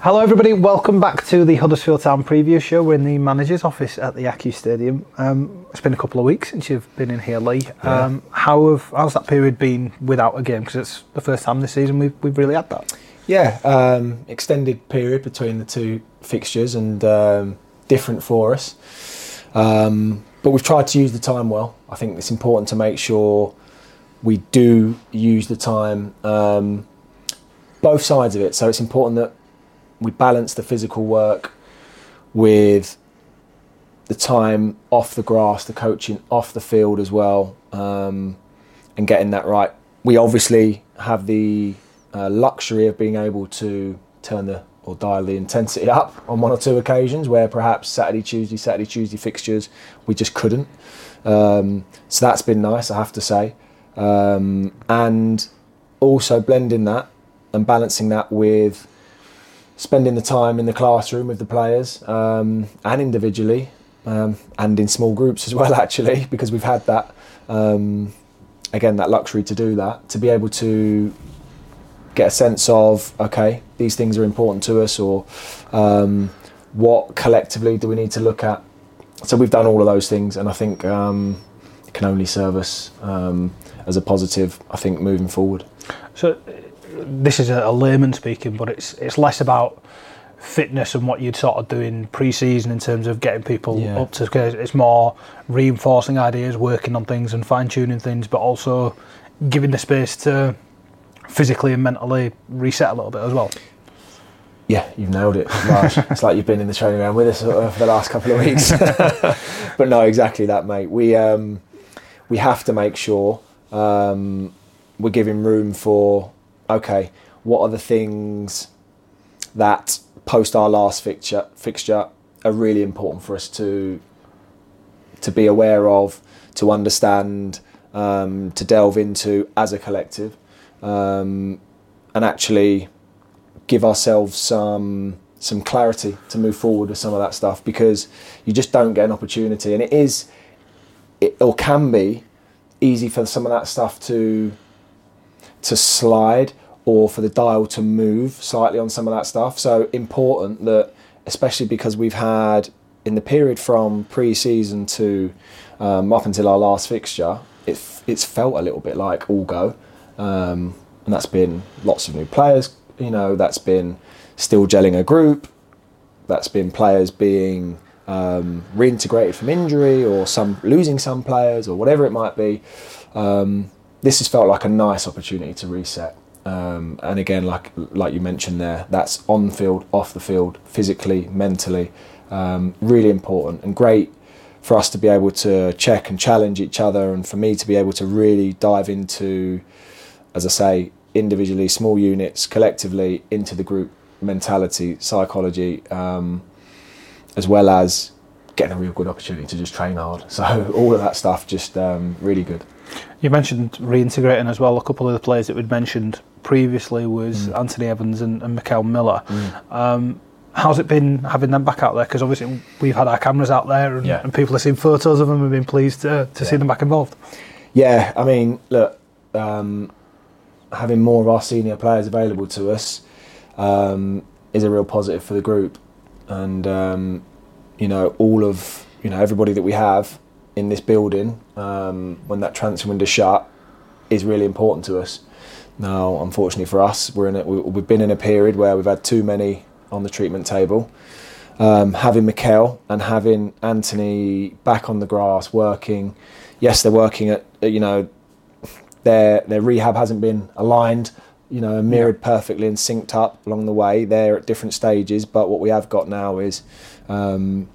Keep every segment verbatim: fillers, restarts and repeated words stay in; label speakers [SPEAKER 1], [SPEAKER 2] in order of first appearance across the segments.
[SPEAKER 1] Hello everybody, welcome back to the Huddersfield Town preview show. We're in the manager's office at the Acu Stadium. Um, it's been a couple of weeks since you've been in here, Lee.
[SPEAKER 2] Yeah.
[SPEAKER 1] Um, how have how's that period been without a game? Because it's the first time this season we've, we've really had that.
[SPEAKER 2] Yeah, um, extended period between the two fixtures and um, different for us. Um, but we've tried to use the time well. I think it's important to make sure we do use the time, um, both sides of it. So it's important that we balance the physical work with the time off the grass, the coaching off the field as well, um, and getting that right. We obviously have the uh, luxury of being able to turn the or dial the intensity up on one or two occasions where perhaps Saturday, Tuesday, Saturday, Tuesday fixtures we just couldn't. Um, so that's been nice, I have to say. Um, and also blending that and balancing that with spending the time in the classroom with the players um, and individually um, and in small groups as well, actually, because we've had that, um, again, that luxury to do that, to be able to get a sense of, okay, these things are important to us, or um, what collectively do we need to look at. So we've done all of those things, and I think um, it can only serve us um, as a positive, I think, moving forward.
[SPEAKER 1] So this is a layman speaking, but it's it's less about fitness and what you'd sort of do in pre-season in terms of getting people
[SPEAKER 2] Yeah.
[SPEAKER 1] up to. It's more reinforcing ideas, working on things and fine-tuning things, but also giving the space to physically and mentally reset a little bit as well.
[SPEAKER 2] Yeah, you've nailed it, Raj. It's like you've been in the training ground with us uh, for the last couple of weeks. But no, exactly that, mate. We um, we have to make sure um, we're giving room for, okay, what are the things that post our last fixture fixture are really important for us to to be aware of, to understand, um, to delve into as a collective, um, and actually give ourselves some some clarity to move forward with some of that stuff, because you just don't get an opportunity, and it is it or can be easy for some of that stuff to to slide, or for the dial to move slightly on some of that stuff. So important that, especially because we've had, in the period from pre-season to um, up until our last fixture, it, it's felt a little bit like all go. Um, and that's been lots of new players, you know, that's been still gelling a group, that's been players being um, reintegrated from injury, or some losing some players, or whatever it might be. Um, this has felt like a nice opportunity to reset. Um, and again, like like you mentioned there, that's on field, off the field, physically, mentally, um, really important and great for us to be able to check and challenge each other, and for me to be able to really dive into, as I say, individually, small units, collectively, into the group mentality, psychology, um, as well as getting a real good opportunity to just train hard. So all of that stuff, just um, really good.
[SPEAKER 1] You mentioned reintegrating as well. A couple of the players that we'd mentioned previously was mm. Anthony Evans and, and Mikel Miller. Mm. Um, how's it been having them back out there? Because obviously we've had our cameras out there, and,
[SPEAKER 2] yeah.
[SPEAKER 1] and people have seen photos of them and been pleased to, to yeah. see them back involved.
[SPEAKER 2] Yeah, I mean, look, um, having more of our senior players available to us um, is a real positive for the group, and um, you know, all of you know everybody that we have in this building, um, when that transfer window shut, is really important to us. Now, unfortunately for us, we're in a, we, we've been in a period where we've had too many on the treatment table. Um, having Mikel and having Anthony back on the grass working, yes, they're working at, you know, their their rehab hasn't been aligned, you know, mirrored perfectly and synced up along the way. They're at different stages, but what we have got now is um,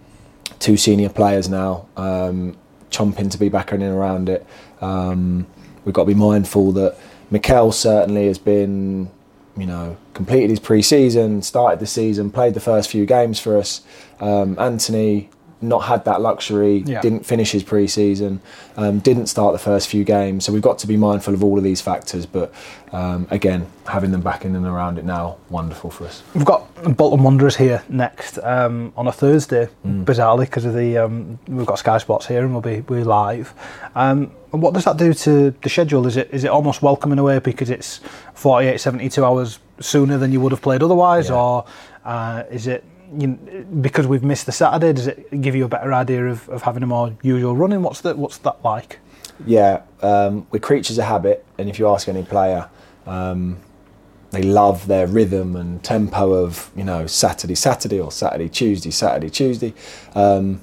[SPEAKER 2] two senior players now, um, chomping to be back in and around it. Um, we've got to be mindful that Mikel certainly has been, you know, completed his pre-season, started the season, played the first few games for us. Um, Anthony not had that luxury, yeah. didn't finish his pre-season, um, didn't start the first few games. So we've got to be mindful of all of these factors. But um, again, having them back in and around it now, wonderful for us.
[SPEAKER 1] We've got Bolton Wanderers here next um, on a Thursday,
[SPEAKER 2] mm.
[SPEAKER 1] bizarrely, because of the um, we've got Sky Sports here and we'll be we're live. Um, what does that do to the schedule? Is it is it almost welcome in a way because it's forty-eight, seventy-two hours sooner than you would have played otherwise,
[SPEAKER 2] Yeah.
[SPEAKER 1] or uh, is it you know, because we've missed the Saturday? Does it give you a better idea of, of having a more usual running? What's that? What's that like?
[SPEAKER 2] Yeah, um, we're creatures of habit, and if you ask any player, um, they love their rhythm and tempo of, you know, Saturday, Saturday, or Saturday, Tuesday, Saturday, Tuesday. Um,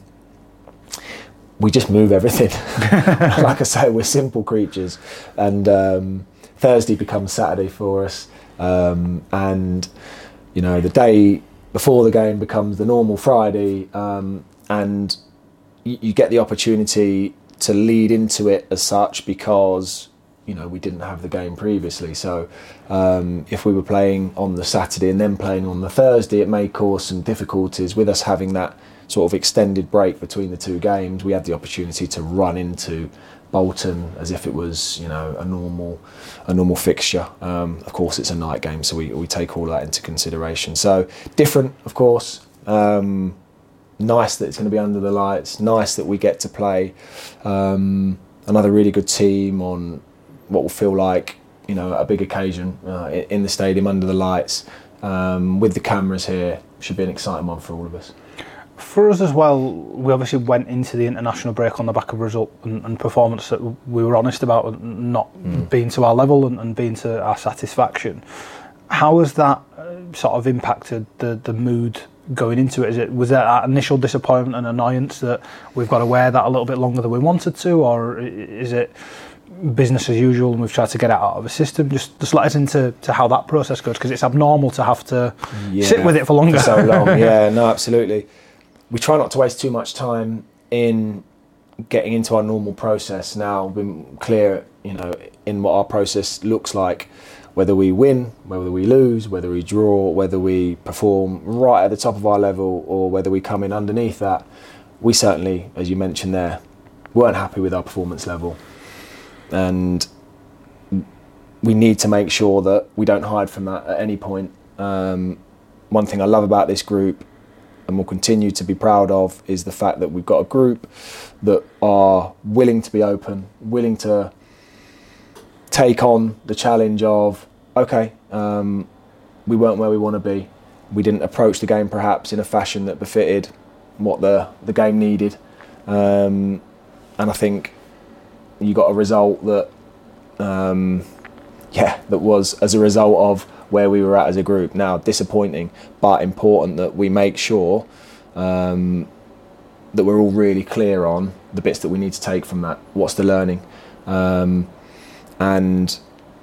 [SPEAKER 2] we just move everything. Like I say, we're simple creatures, and um, Thursday becomes Saturday for us, um, and you know, the day before the game becomes the normal Friday, um, and you, you get the opportunity to lead into it as such, because you know we didn't have the game previously. So um, if we were playing on the Saturday and then playing on the Thursday, it may cause some difficulties with us having that sort of extended break between the two games. We had the opportunity to run into Bolton as if it was, you know, a normal a normal fixture. Um, of course, it's a night game, so we, we take all that into consideration. So different, of course. Um, nice that it's going to be under the lights. Nice that we get to play um, another really good team on what will feel like, you know, a big occasion uh, in the stadium under the lights um, with the cameras here. Should be an exciting one for all of us.
[SPEAKER 1] For us as well, we obviously went into the international break on the back of a result and, and performance that we were honest about not mm. being to our level and, and being to our satisfaction. How has that uh, sort of impacted the, the mood going into it? Is it was there that initial disappointment and annoyance that we've got to wear that a little bit longer than we wanted to, or is it business as usual and we've tried to get it out of the system? Just, just let us into to how that process goes, because it's abnormal to have to yeah, sit with it for longer.
[SPEAKER 2] For so long, yeah, no, absolutely. We try not to waste too much time in getting into our normal process. Now, we've been clear, you know, in what our process looks like, whether we win, whether we lose, whether we draw, whether we perform right at the top of our level, or whether we come in underneath that. We certainly, as you mentioned there, weren't happy with our performance level. And we need to make sure that we don't hide from that at any point. Um, one thing I love about this group, and will continue to be proud of, is the fact that we've got a group that are willing to be open, willing to take on the challenge of, okay, um, we weren't where we want to be. We didn't approach the game perhaps in a fashion that befitted what the, the game needed. Um, and I think you got a result that, um, yeah, that was as a result of where we were at as a group. Now, disappointing, but important that we make sure um, that we're all really clear on the bits that we need to take from that. What's the learning? Um, and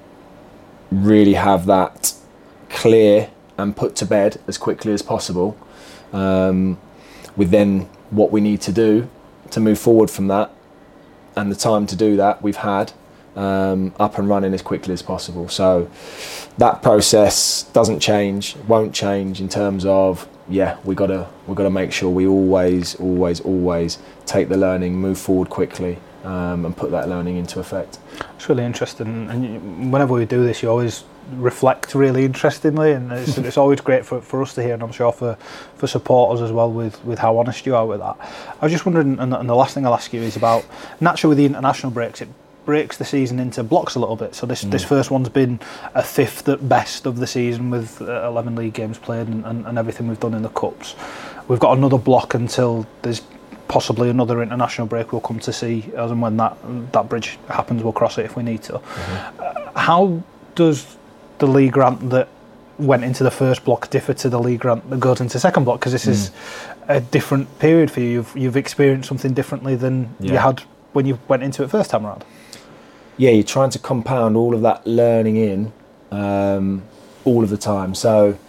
[SPEAKER 2] really have that clear and put to bed as quickly as possible, um, with then what we need to do to move forward from that, and the time to do that we've had um, up and running as quickly as possible. So that process doesn't change, won't change in terms of, yeah, we gotta we gotta make sure we always, always, always take the learning, move forward quickly, um, and put that learning into effect.
[SPEAKER 1] It's really interesting, and you, whenever we do this, you always reflect really interestingly, and it's, it's always great for, for us to hear, and I'm sure for, for supporters as well, with, with how honest you are with that. I was just wondering, and, and the last thing I'll ask you is about, naturally with the international breaks, it breaks the season into blocks a little bit. So this, mm. this first one's been a fifth at best of the season, with uh, eleven league games played and, and, and everything we've done in the Cups. We've got another block until there's possibly another international break. We'll come to see as and when that that bridge happens. We'll cross it if we need to. Mm-hmm. Uh, how does the league grant that went into the first block differ to the league grant that goes into second block? Because this mm. is a different period for you. You've, you've experienced something differently than yeah. you had when you went into it first time around.
[SPEAKER 2] Yeah, you're trying to compound all of that learning in um, all of the time. So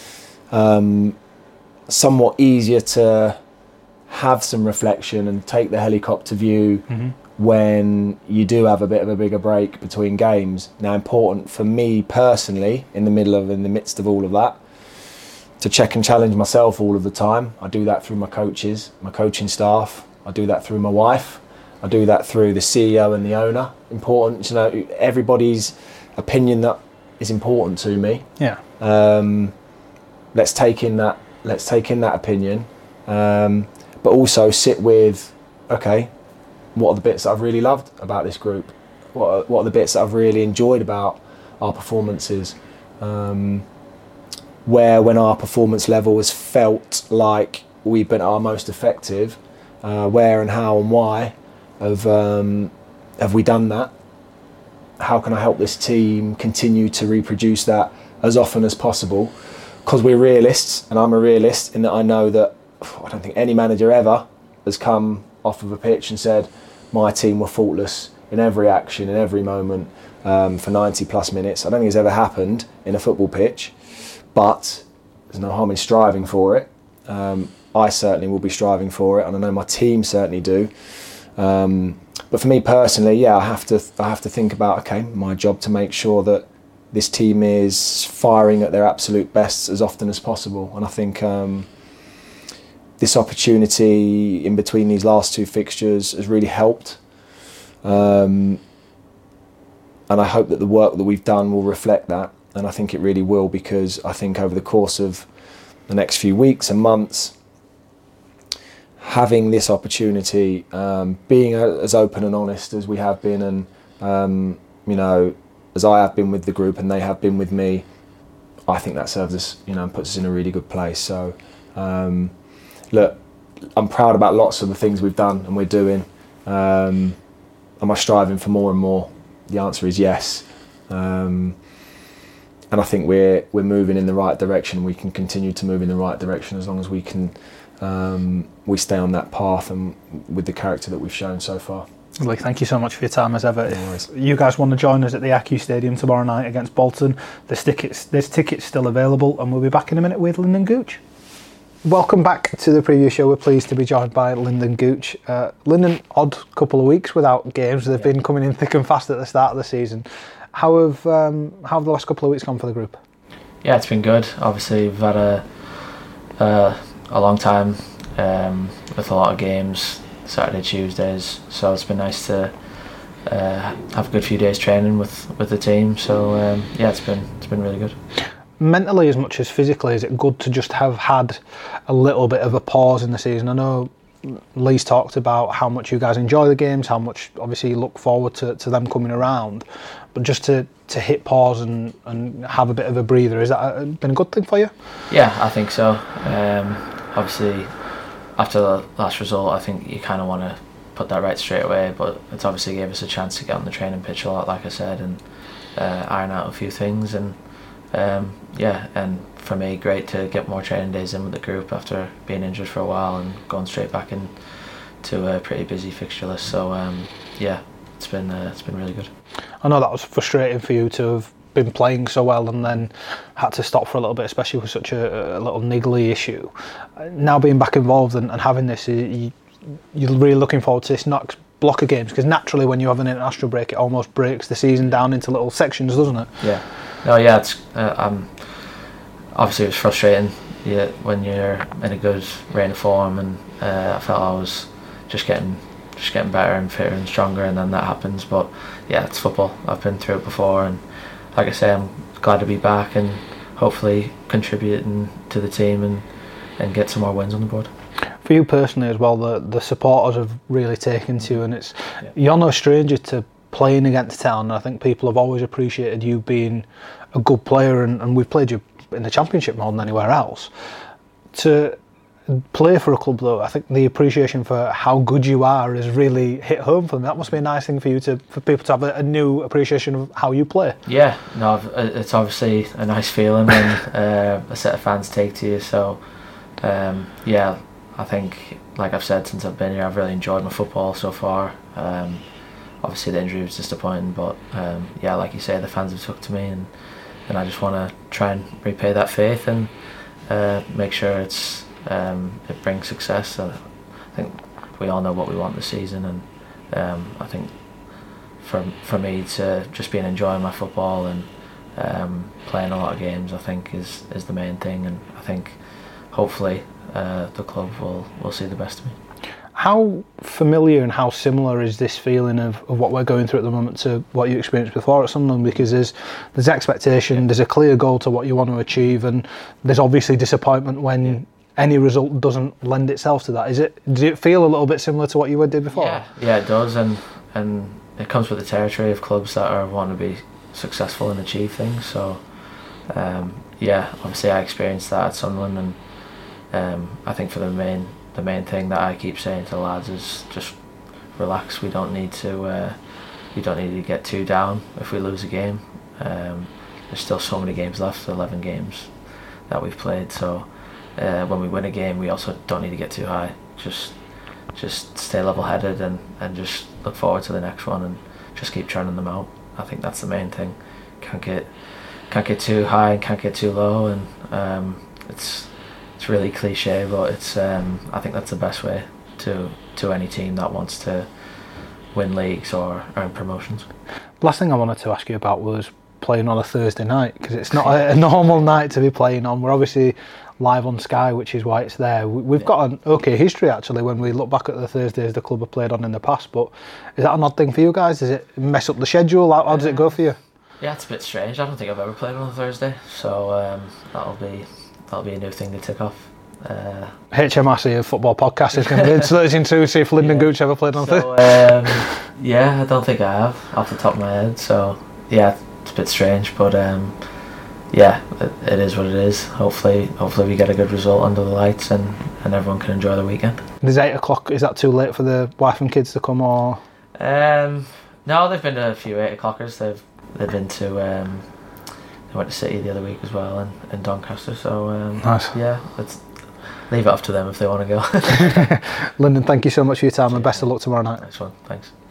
[SPEAKER 2] um, somewhat easier to have some reflection and take the helicopter view mm-hmm. when you do have a bit of a bigger break between games. Now, important for me personally, in the middle of, in the midst of all of that, to check and challenge myself all of the time. I do that through my coaches, my coaching staff. I do that through my wife. I do that through the C E O and the owner. Important, you know, everybody's opinion that is important to me.
[SPEAKER 1] Yeah.
[SPEAKER 2] Um, let's take in that. Let's take in that opinion, um, but also sit with, okay, what are the bits that I've really loved about this group? What are, what are the bits that I've really enjoyed about our performances? Um, where when our performance level has felt like we've been our most effective, uh, where and how and why have um, have we done that? How can I help this team continue to reproduce that as often as possible? Because we're realists, and I'm a realist in that I know that I don't think any manager ever has come off of a pitch and said my team were faultless in every action, in every moment, um, for ninety plus minutes. I don't think it's ever happened in a football pitch, but there's no harm in striving for it. Um, I certainly will be striving for it, and I know my team certainly do. Um, but for me personally, yeah, I have to I have to think about, okay, my job to make sure that this team is firing at their absolute best as often as possible. And I think um, this opportunity in between these last two fixtures has really helped. Um, and I hope that the work that we've done will reflect that. And I think it really will, because I think over the course of the next few weeks and months, having this opportunity, um, being a, as open and honest as we have been, and um, you know, as I have been with the group and they have been with me, I think that serves us, you know, and puts us in a really good place. So, um, look, I'm proud about lots of the things we've done and we're doing. Um, am I striving for more and more? The answer is yes. Um, and I think we're we're moving in the right direction. We can continue to move in the right direction as long as we can um, we stay on that path and with the character that we've shown so far.
[SPEAKER 1] Like, thank you so much for your time as ever. No if you guys want to join us at the Acu Stadium tomorrow night against Bolton, there's tickets, there's tickets still available, and we'll be back in a minute with Lyndon Gooch. Welcome back to the preview show. We're pleased to be joined by Lyndon Gooch. Uh, Lyndon, odd couple of weeks without games. They've yeah. been coming in thick and fast at the start of the season. How have um, how have the last couple of weeks gone for the group?
[SPEAKER 3] Yeah, it's been good. Obviously, we've had a a, a long time um, with a lot of games. Saturday, Tuesdays, so it's been nice to uh, have a good few days training with, with the team. So um, yeah, it's been it's been really good.
[SPEAKER 1] Mentally as much as physically, is it good to just have had a little bit of a pause in the season? I know Lee's talked about how much you guys enjoy the games, how much obviously you look forward to, to them coming around, but just to, to hit pause and, and have a bit of a breather, has that been a good thing for you?
[SPEAKER 3] Yeah, I think so. Um, obviously, after the last result, I think you kind of want to put that right straight away, but it's obviously gave us a chance to get on the training pitch a lot, like I said, and uh, iron out a few things. And um, yeah, and for me, great to get more training days in with the group after being injured for a while and going straight back into a pretty busy fixture list. So um, yeah, it's been uh, it's been really good.
[SPEAKER 1] I know that was frustrating for you to have been playing so well and then had to stop for a little bit, especially with such a, a little niggly issue. Now being back involved and, and having this, you, you're really looking forward to this next block of games, because naturally when you have an international break, it almost breaks the season down into little sections, doesn't it?
[SPEAKER 3] Yeah. No, yeah, it's uh, um, obviously it's frustrating yeah, when you're in a good reign of form, and uh, I felt I was just getting just getting better and fitter and stronger, and then that happens. But yeah, it's football. I've been through it before, and like I say, I'm glad to be back and hopefully contributing to the team and, and get some more wins on the board.
[SPEAKER 1] For you personally as well, the, the supporters have really taken to you, and it's
[SPEAKER 3] yeah.
[SPEAKER 1] you're no stranger to playing against Town. I think people have always appreciated you being a good player, and, and we've played you in the Championship more than anywhere else. To play for a club though, I think the appreciation for how good you are has really hit home for them. That must be a nice thing for you to, for people to have a, a new appreciation of how you play.
[SPEAKER 3] Yeah, no, it's obviously a nice feeling when uh, a set of fans take to you. So um, yeah, I think, like I've said since I've been here, I've really enjoyed my football so far. Um, obviously the injury was disappointing, but um, yeah, like you say, the fans have took to me, and and I just want to try and repay that faith and uh, make sure it's Um, it brings success. So I think we all know what we want this season, and um, I think for for me to just be enjoying my football and um, playing a lot of games, I think is is the main thing, and I think hopefully uh, the club will will see the best of me.
[SPEAKER 1] How familiar and how similar is this feeling of, of what we're going through at the moment to what you experienced before at Sunderland? Because there's there's expectation, yeah. there's a clear goal to what you want to achieve, and there's obviously disappointment when yeah. any result doesn't lend itself to that. Is it? Does it feel a little bit similar to what you did before?
[SPEAKER 3] Yeah, yeah, it does, and and it comes with the territory of clubs that are want to be successful and achieve things. So, um, yeah, obviously I experienced that at Sunderland, and um, I think for the main the main thing that I keep saying to the lads is just relax. We don't need to uh, we don't need to get too down if we lose a game. Um, there's still so many games left, eleven games that we've played. So uh, when we win a game, we also don't need to get too high. Just just stay level-headed and, and just look forward to the next one and just keep churning them out. I think that's the main thing. Can't get can't get too high and can't get too low, and um, it's it's really cliche, but it's um, I think that's the best way to to any team that wants to win leagues or earn promotions.
[SPEAKER 1] Last thing I wanted to ask you about was playing on a Thursday night, because it's not a, a normal night to be playing on. We're obviously live on Sky, which is why it's there. We've
[SPEAKER 3] yeah.
[SPEAKER 1] got an okay history actually when we look back at the Thursdays the club have played on in the past, but is that an odd thing for you guys? Does it mess up the schedule? How, how does it go for you?
[SPEAKER 3] Yeah, it's a bit strange. I don't think I've ever played on a Thursday, so um, that'll be that'll be a new thing to tick off. Uh,
[SPEAKER 1] H M R C, a football podcast, is going to be introducing to see if Lyndon
[SPEAKER 3] yeah.
[SPEAKER 1] Gooch ever played on
[SPEAKER 3] so,
[SPEAKER 1] Thursday.
[SPEAKER 3] Um, yeah, I don't think I have off the top of my head. So yeah, it's a bit strange, but um, yeah, it, it is what it is. Hopefully, hopefully we get a good result under the lights and, and everyone can enjoy the weekend.
[SPEAKER 1] Is eight o'clock? Is that too late for the wife and kids to come, or?
[SPEAKER 3] Um, no, they've been to a few eight o'clockers. They've they've been to um, they went to City the other week as well, and in Doncaster. So um,
[SPEAKER 1] nice.
[SPEAKER 3] Yeah, let's leave it up to them if they want to go.
[SPEAKER 1] Lyndon, thank you so much for your time, and best of luck tomorrow night.
[SPEAKER 3] Nice one, thanks.